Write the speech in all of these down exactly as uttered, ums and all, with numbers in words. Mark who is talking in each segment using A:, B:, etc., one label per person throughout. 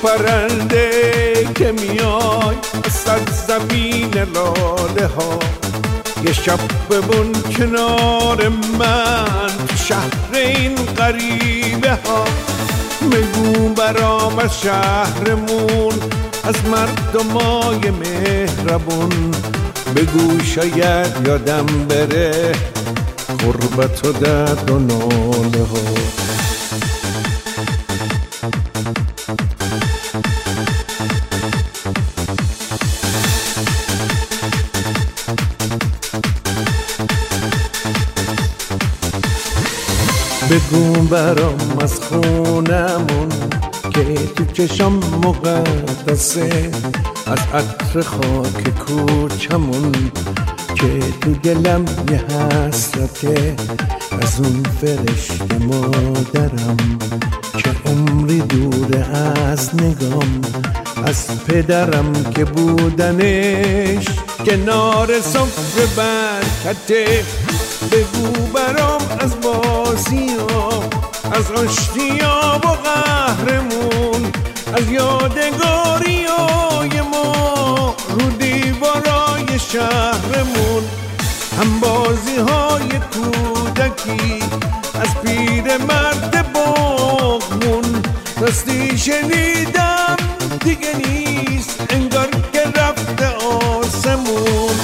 A: پرنده که میای از سرزمین لاله ها، یه شب بمون کنار من تو شهر این غریبه ها. بگو برام از شهرمون، از مردمای مهربون، بگو شاید یادم بره غربت و درد و ناله ها. بگو برام از خونمون که تو چشم مقدسه، از عطر خاک کوچمون که تو دلم یه حسرته، از اون فرشته مادرم که عمری دوره از نگام، از پدرم که بودنش کنار سفره برکته. بگو برام از بازی ها، از آشتیا و قهرمون، از یادگاری های ما رو دیوارای شهرمون، هم بازی های کودکی از پیر مرد باغمون. راستی شنیدم دیگه نیست انگار که رفته آسمون.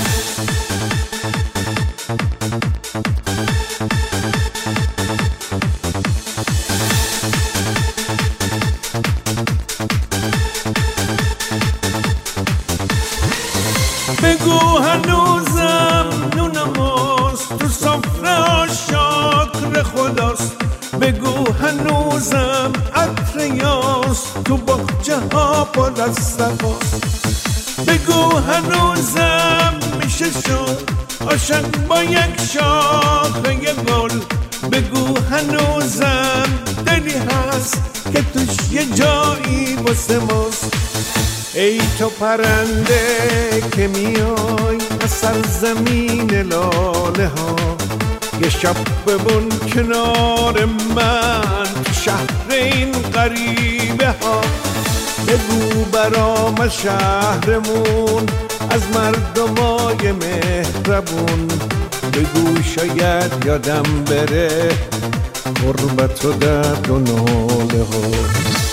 A: بگو هنوزم نونماست تو سفره شکر خداست، بگو هنوزم عطر یاست تو باغچه ها پر از صفاست، بگو هنوزم میشه شد عاشق با یک شاخه گل، بگو هنوزم دلی هست که توش یه جایی واسه ماست. ای تو پرنده که میای از سرزمین لاله ها، یه شب بمون کنار من تو شهر این غریبه ها. بگو برام از شهرمون، از مردمای مهربون، بگو شاید یادم بره غربت و درد و ناله ها.